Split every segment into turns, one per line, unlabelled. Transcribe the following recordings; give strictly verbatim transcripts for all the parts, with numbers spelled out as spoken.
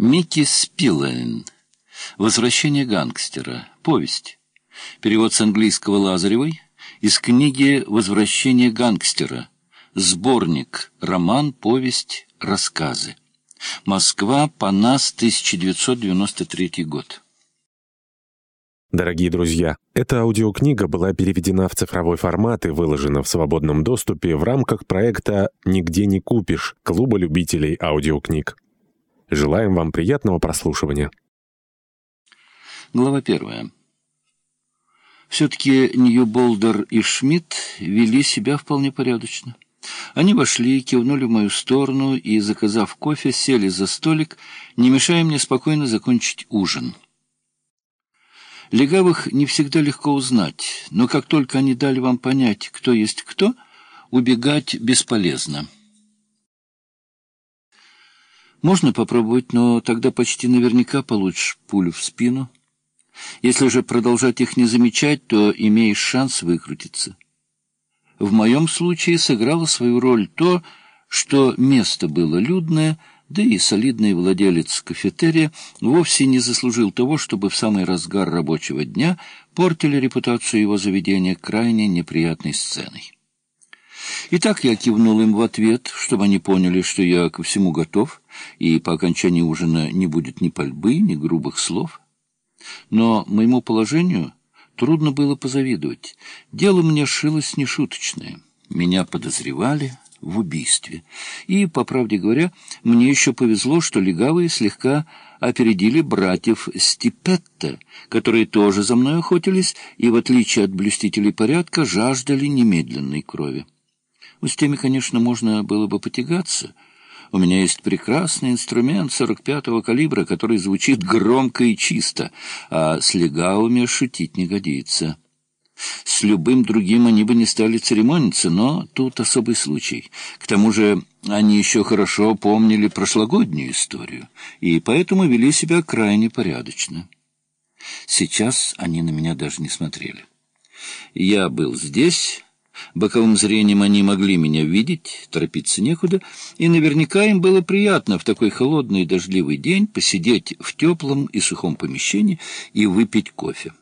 Микки Спиллейн. «Возвращение гангстера». Повесть. Перевод с английского Лазаревой. Из книги «Возвращение гангстера». Сборник. Роман, повесть, рассказы. Москва, Панас, тысяча девятьсот девяносто третий год.
Дорогие друзья, эта аудиокнига была переведена в цифровой формат и выложена в свободном доступе в рамках проекта «Нигде не купишь» Клуба любителей аудиокниг. Желаем вам приятного прослушивания.
Глава первая. Все-таки Ньюболдер и Шмидт вели себя вполне порядочно. Они вошли, кивнули в мою сторону и, заказав кофе, сели за столик, не мешая мне спокойно закончить ужин. Легавых не всегда легко узнать, но как только они дали вам понять, кто есть кто, убегать бесполезно. Можно попробовать, но тогда почти наверняка получишь пулю в спину. Если же продолжать их не замечать, то имеешь шанс выкрутиться. В моем случае сыграло свою роль то, что место было людное, да и солидный владелец кафетерия вовсе не заслужил того, чтобы в самый разгар рабочего дня портили репутацию его заведения крайне неприятной сценой. Итак, я кивнул им в ответ, чтобы они поняли, что я ко всему готов, и по окончании ужина не будет ни пальбы, ни грубых слов. Но моему положению трудно было позавидовать. Дело мне шилось нешуточное. Меня подозревали в убийстве. И, по правде говоря, мне еще повезло, что легавые слегка опередили братьев Стипетта, которые тоже за мной охотились и, в отличие от блюстителей порядка, жаждали немедленной крови. С теми, конечно, можно было бы потягаться. У меня есть прекрасный инструмент сорок пятого калибра, который звучит громко и чисто, а с легавыми шутить не годится. С любым другим они бы не стали церемониться, но тут особый случай. К тому же они еще хорошо помнили прошлогоднюю историю, и поэтому вели себя крайне порядочно. Сейчас они на меня даже не смотрели. Я был здесь... Боковым зрением они могли меня видеть, торопиться некуда, и наверняка им было приятно в такой холодный и дождливый день посидеть в теплом и сухом помещении и выпить кофе.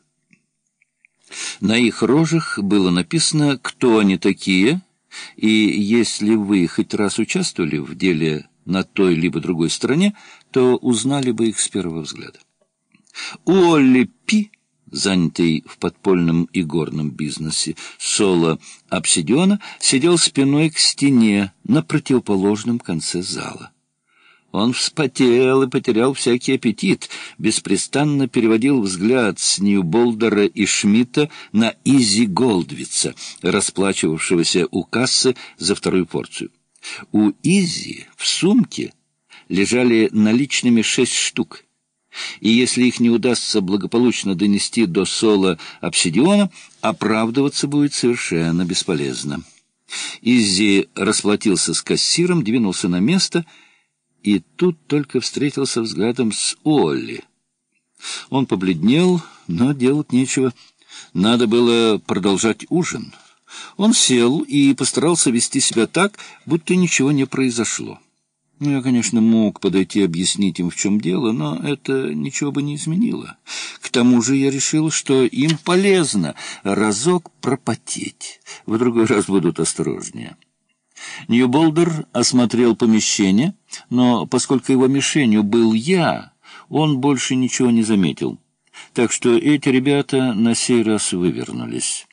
На их рожах было написано, кто они такие, и если вы хоть раз участвовали в деле на той либо другой стороне, то узнали бы их с первого взгляда. Уолли Пи, занятый в подпольном и горном бизнесе соло Обсидиона, сидел спиной к стене на противоположном конце зала. Он вспотел и потерял всякий аппетит, беспрестанно переводил взгляд с Ньюболдера и Шмидта на Изи Голдвица, расплачивавшегося у кассы за вторую порцию. У Изи в сумке лежали наличными шесть штук. И если их не удастся благополучно донести до соло Обсидиона, оправдываться будет совершенно бесполезно. Иззи расплатился с кассиром, двинулся на место, и тут только встретился взглядом с Олли. Он побледнел, но делать нечего. Надо было продолжать ужин. Он сел и постарался вести себя так, будто ничего не произошло. Я, конечно, мог подойти и объяснить им, в чем дело, но это ничего бы не изменило. К тому же я решил, что им полезно разок пропотеть. В другой раз будут осторожнее. Ньюболдер осмотрел помещение, но поскольку его мишенью был я, он больше ничего не заметил. Так что эти ребята на сей раз вывернулись.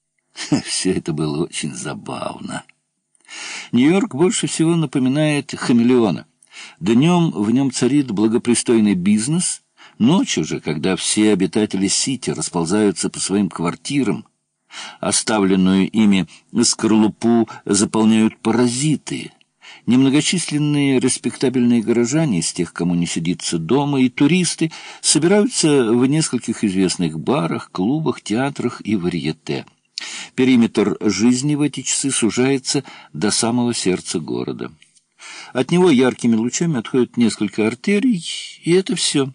Все это было очень забавно. Нью-Йорк больше всего напоминает хамелеона. Днем в нем царит благопристойный бизнес, ночью же, когда все обитатели Сити расползаются по своим квартирам, оставленную ими скорлупу заполняют паразиты. Немногочисленные респектабельные горожане из тех, кому не сидится дома, и туристы собираются в нескольких известных барах, клубах, театрах и варьете. Периметр жизни в эти часы сужается до самого сердца города. От него яркими лучами отходят несколько артерий, и это все.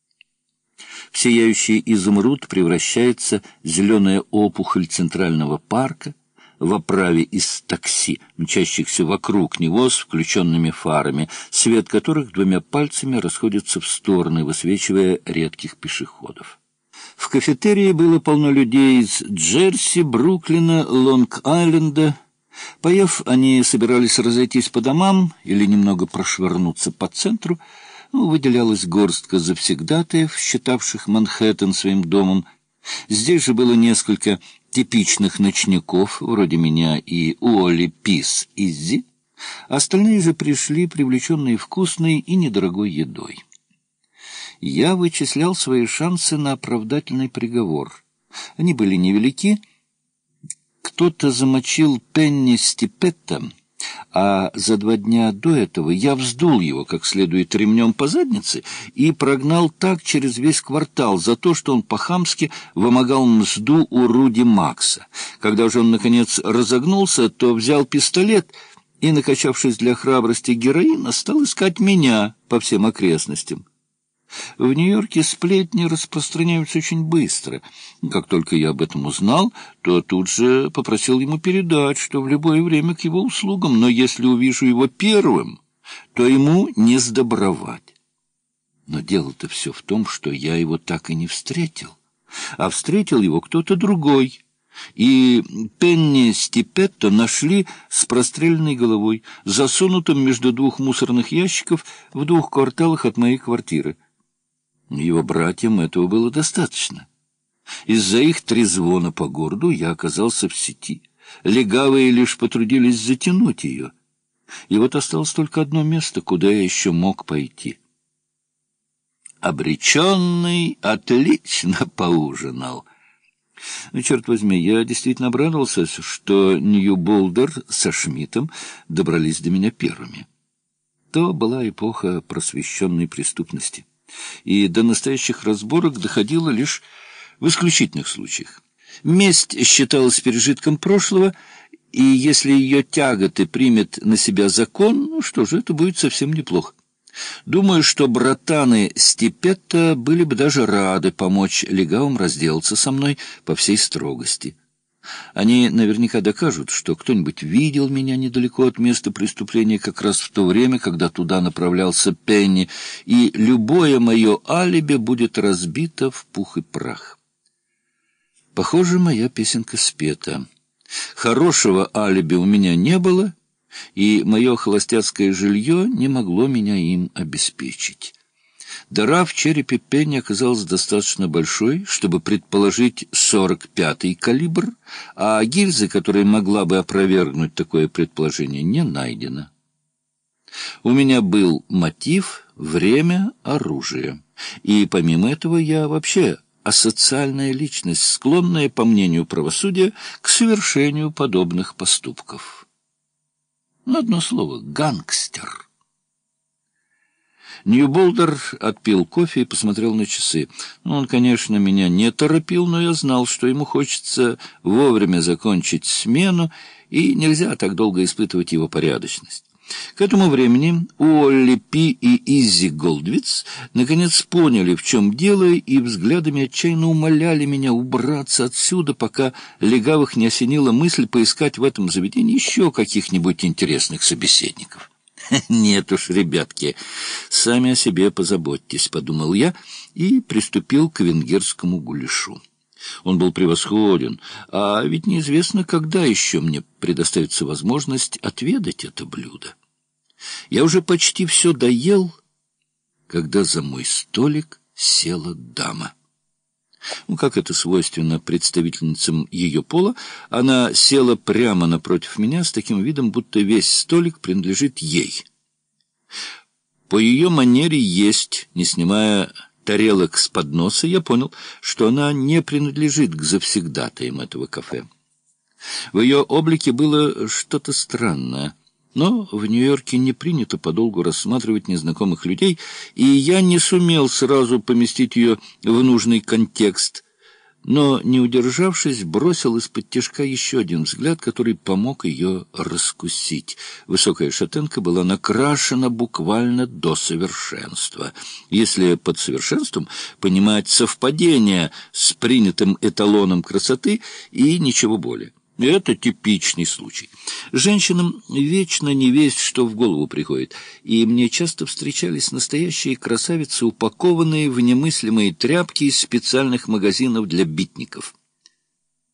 В сияющий изумруд превращается зеленая опухоль Центрального парка, в оправе из такси, мчащихся вокруг него с включенными фарами, свет которых двумя пальцами расходится в стороны, высвечивая редких пешеходов. В кафетерии было полно людей из Джерси, Бруклина, Лонг-Айленда. Поев, они собирались разойтись по домам или немного прошвырнуться по центру. Ну, выделялась горстка завсегдатаев, считавших Манхэттен своим домом. Здесь же было несколько типичных ночников, вроде меня и Уолли Пис Иззи. Остальные же пришли, привлеченные вкусной и недорогой едой. Я вычислял свои шансы на оправдательный приговор. Они были невелики. Кто-то замочил Пенни Стипетта, а за два дня до этого я вздул его как следует ремнем по заднице и прогнал так через весь квартал за то, что он по-хамски вымогал мзду у Руди Макса. Когда же он, наконец, разогнулся, то взял пистолет и, накачавшись для храбрости героина, стал искать меня по всем окрестностям. В Нью-Йорке сплетни распространяются очень быстро. Как только я об этом узнал, то тут же попросил ему передать, что в любое время к его услугам, но если увижу его первым, то ему не сдобровать. Но дело-то все в том, что я его так и не встретил, а встретил его кто-то другой. И Пенни Стипетто нашли с простреленной головой, засунутым между двух мусорных ящиков в двух кварталах от моей квартиры. Его братьям этого было достаточно. Из-за их трезвона по городу я оказался в сети. Легавые лишь потрудились затянуть ее. И вот осталось только одно место, куда я еще мог пойти. Обреченный отлично поужинал. Ну, черт возьми, я действительно обрадовался, что Нью-Болдер со Шмидтом добрались до меня первыми. То была эпоха просвещенной преступности. И до настоящих разборок доходило лишь в исключительных случаях. Месть считалась пережитком прошлого, и если ее тяготы примет на себя закон, ну что же, это будет совсем неплохо. Думаю, что братаны Стипетто были бы даже рады помочь легавым разделаться со мной по всей строгости. Они наверняка докажут, что кто-нибудь видел меня недалеко от места преступления как раз в то время, когда туда направлялся Пенни, и любое мое алиби будет разбито в пух и прах. Похоже, моя песенка спета. Хорошего алиби у меня не было, и мое холостяцкое жилье не могло меня им обеспечить. Дыра в черепе Пенни оказалась достаточно большой, чтобы предположить сорок пятый калибр, а гильзы, которая могла бы опровергнуть такое предположение, не найдено. У меня был мотив, время, оружие. И помимо этого я вообще асоциальная личность, склонная, по мнению правосудия, к совершению подобных поступков. Ну, одно слово — гангстер. Нью-Болдер отпил кофе и посмотрел на часы. Ну, он, конечно, меня не торопил, но я знал, что ему хочется вовремя закончить смену, и нельзя так долго испытывать его порядочность. К этому времени Уолли Пи и Иззи Голдвиц наконец поняли, в чем дело, и взглядами отчаянно умоляли меня убраться отсюда, пока легавых не осенила мысль поискать в этом заведении еще каких-нибудь интересных собеседников. «Нет уж, ребятки, сами о себе позаботьтесь», — подумал я и приступил к венгерскому гуляшу. Он был превосходен, а ведь неизвестно, когда еще мне предоставится возможность отведать это блюдо. Я уже почти все доел, когда за мой столик села дама. Ну, как это свойственно представительницам ее пола, она села прямо напротив меня с таким видом, будто весь столик принадлежит ей. По ее манере есть, не снимая тарелок с подноса, я понял, что она не принадлежит к завсегдатаям этого кафе. В ее облике было что-то странное. Но в Нью-Йорке не принято подолгу рассматривать незнакомых людей, и я не сумел сразу поместить ее в нужный контекст, но, не удержавшись, бросил из-под тишка еще один взгляд, который помог ее раскусить. Высокая шатенка была накрашена буквально до совершенства, если под совершенством понимать совпадение с принятым эталоном красоты и ничего более. Это типичный случай. Женщинам вечно не весть, что в голову приходит, и мне часто встречались настоящие красавицы, упакованные в немыслимые тряпки из специальных магазинов для битников.